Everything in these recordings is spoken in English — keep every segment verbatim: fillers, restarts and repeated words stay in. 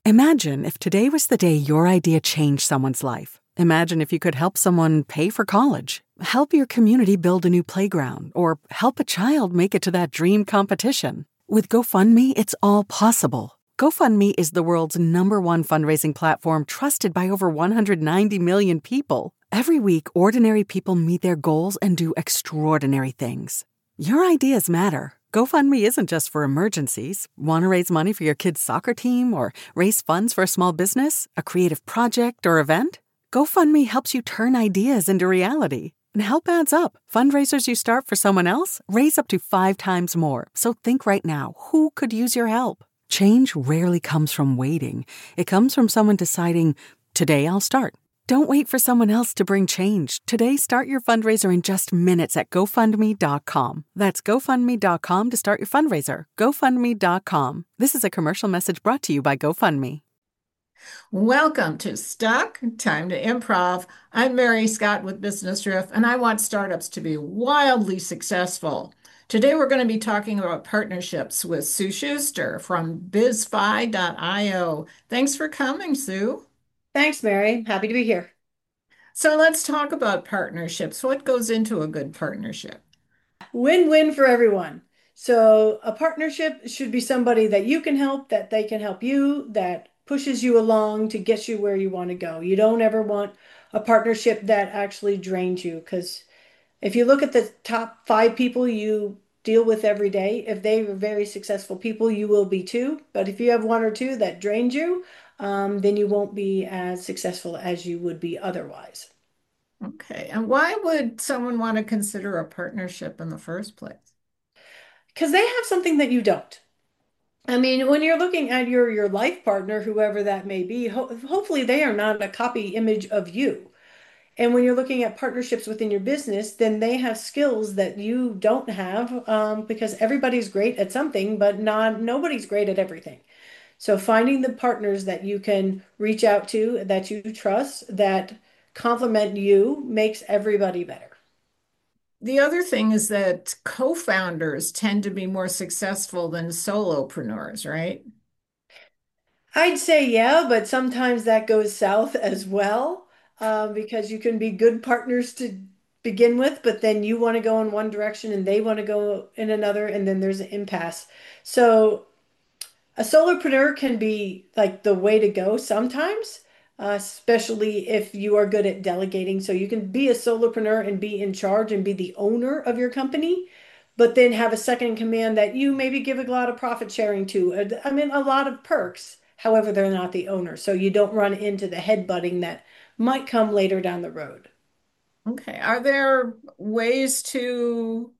Imagine if today was the day your idea changed someone's life. Imagine if you could help someone pay for college, help your community build a new playground, or help a child make it to that dream competition. With GoFundMe, it's all possible. GoFundMe is the world's number one fundraising platform trusted by over one hundred ninety million people. Every week, ordinary people meet their goals and do extraordinary things. Your ideas matter. GoFundMe isn't just for emergencies. Want to raise money for your kid's soccer team or raise funds for a small business, a creative project, or event? GoFundMe helps you turn ideas into reality. And help adds up. Fundraisers you start for someone else raise up to five times more. So think right now, who could use your help? Change rarely comes from waiting. It comes from someone deciding, today I'll start. Don't wait for someone else to bring change. Today, start your fundraiser in just minutes at go fund me dot com. That's go fund me dot com to start your fundraiser. go fund me dot com. This is a commercial message brought to you by GoFundMe. Welcome to Stuck, Time to Improv. I'm Mary Scott with Business Riff, and I want startups to be wildly successful. Today, we're going to be talking about partnerships with Sue Schuster from biz fi dot io. Thanks for coming, Sue. Thanks, Mary. Happy to be here. So let's talk about partnerships. What goes into a good partnership? Win-win for everyone. So a partnership should be somebody that you can help, that they can help you, that pushes you along to get you where you want to go. You don't ever want a partnership that actually drains you, because if you look at the top five people you deal with every day, if they were very successful people, you will be too. But if you have one or two that drains you, um, then you won't be as successful as you would be otherwise. Okay. And why would someone want to consider a partnership in the first place? Because they have something that you don't. I mean, when you're looking at your your life partner, whoever that may be, ho hopefully they are not a copy image of you. And when you're looking at partnerships within your business, then they have skills that you don't have, um, because everybody's great at something, but not nobody's great at everything. So finding the partners that you can reach out to, that you trust, that complement you, makes everybody better. The other thing is that co-founders tend to be more successful than solopreneurs, right? I'd say yeah, but sometimes that goes south as well, uh, because you can be good partners to begin with, but then you want to go in one direction and they want to go in another, and then there's an impasse. So a solopreneur can be like the way to go sometimes, uh, especially if you are good at delegating. So you can be a solopreneur and be in charge and be the owner of your company, but then have a second in command that you maybe give a lot of profit sharing to. Uh, I mean, a lot of perks. However, they're not the owner. So you don't run into the headbutting that might come later down the road. Okay. Are there ways to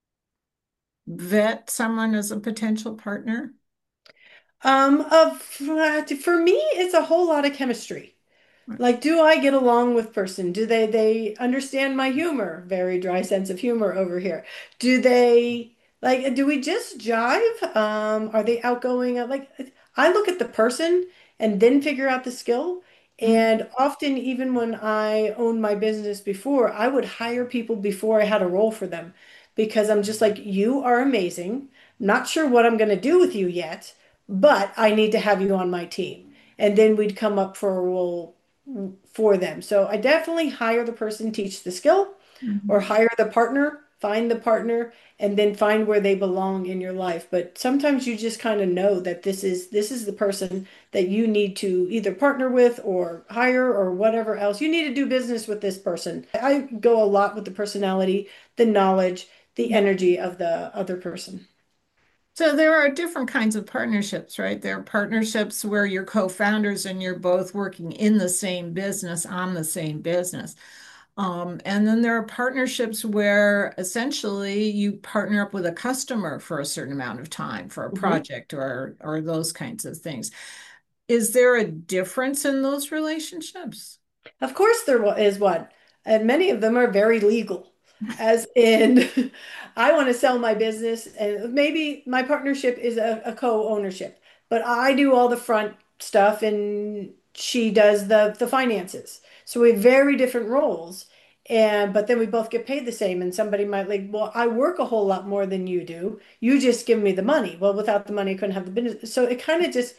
vet someone as a potential partner? Um, of, for me, it's a whole lot of chemistry. Like, do I get along with person? Do they they understand my humor? Very dry sense of humor over here. Do they like do we just jive? Um, are they outgoing? Uh, Like I look at the person and then figure out the skill. Mhm. And often, even when I owned my business before, I would hire people before I had a role for them, because I'm just like, you are amazing. Not sure what I'm going to do with you yet, but I need to have you on my team. And then we'd come up for a role for them. So I definitely hire the person, teach the skill, or Mhm. hire the partner, find the partner, and then find where they belong in your life. But sometimes you just kind of know that this is this is the person that you need to either partner with or hire or whatever else. You need to do business with this person. I go a lot with the personality, the knowledge, the energy of the other person. So there are different kinds of partnerships, right? There are partnerships where you're co-founders and you're both working in the same business on the same business. Um, and then there are partnerships where essentially you partner up with a customer for a certain amount of time for a Mhm. project or or those kinds of things. Is there a difference in those relationships? Of course, there wa- is one, and many of them are very legal. As in, I want to sell my business, and maybe my partnership is a, a co-ownership, but I do all the front stuff, and she does the the finances. So we have very different roles, and but then we both get paid the same. And somebody might like, well, I work a whole lot more than you do. You just give me the money. Well, without the money, I couldn't have the business. So it kind of just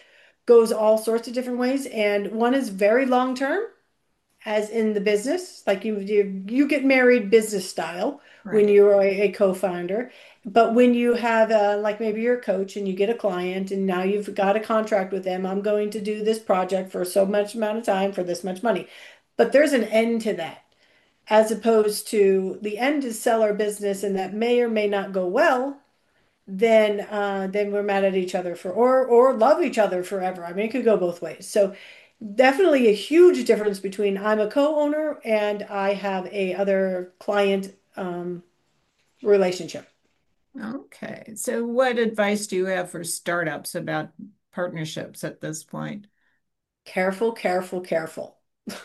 goes all sorts of different ways. And one is very long term, as in the business, like you you, you get married business style when Right. you're a, a co-founder. But when you have uh, like maybe you're a coach and you get a client and now you've got a contract with them, I'm going to do this project for so much amount of time for this much money. But there's an end to that, as opposed to the end is sell our business and that may or may not go well, then uh, then we're mad at each other for or or love each other forever. I mean, it could go both ways. So definitely a huge difference between I'm a co-owner and I have a other client um, relationship. Okay. So what advice do you have for startups about partnerships at this point? Careful, careful, careful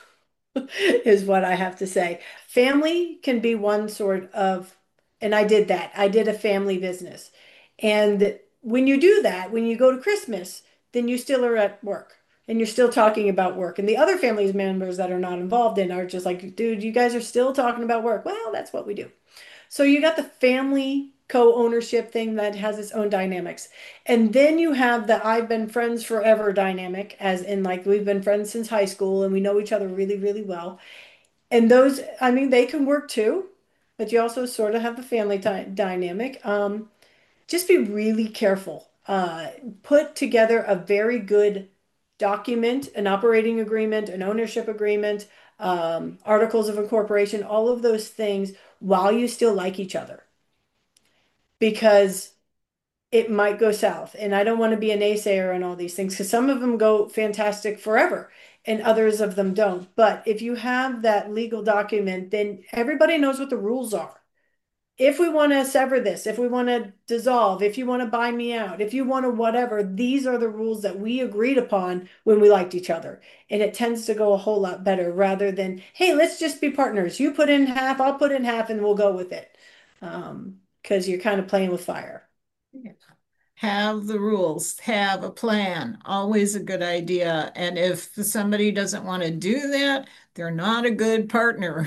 is what I have to say. Family can be one sort of, and I did that. I did a family business. And when you do that, when you go to Christmas, then you still are at work and you're still talking about work. And the other family members that are not involved in are just like, dude, you guys are still talking about work. Well, that's what we do. So you got the family co-ownership thing that has its own dynamics. And then you have the I've been friends forever dynamic, as in like we've been friends since high school and we know each other really, really well. And those, I mean, they can work too, but you also sort of have the family ty dynamic. Um, just be really careful. Uh, put together a very good document, an operating agreement, an ownership agreement, um, articles of incorporation, all of those things while you still like each other, because it might go south. And I don't want to be a naysayer on all these things because some of them go fantastic forever and others of them don't. But if you have that legal document, then everybody knows what the rules are. If we want to sever this, if we want to dissolve, if you want to buy me out, if you want to whatever, these are the rules that we agreed upon when we liked each other. And it tends to go a whole lot better rather than, hey, let's just be partners. You put in half, I'll put in half, and we'll go with it. Um, because you're kind of playing with fire. Yeah. Have the rules, have a plan, always a good idea. And if somebody doesn't want to do that, they're not a good partner.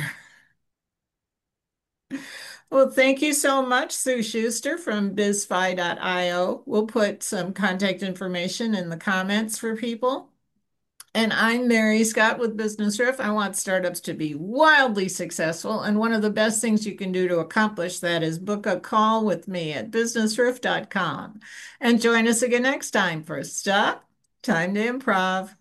Well, thank you so much, Sue Schuster from bizfi dot io. We'll put some contact information in the comments for people. And I'm Mary Scott with Business Riff. I want startups to be wildly successful. And one of the best things you can do to accomplish that is book a call with me at business riff dot com. And join us again next time for Stop, Time to Improv.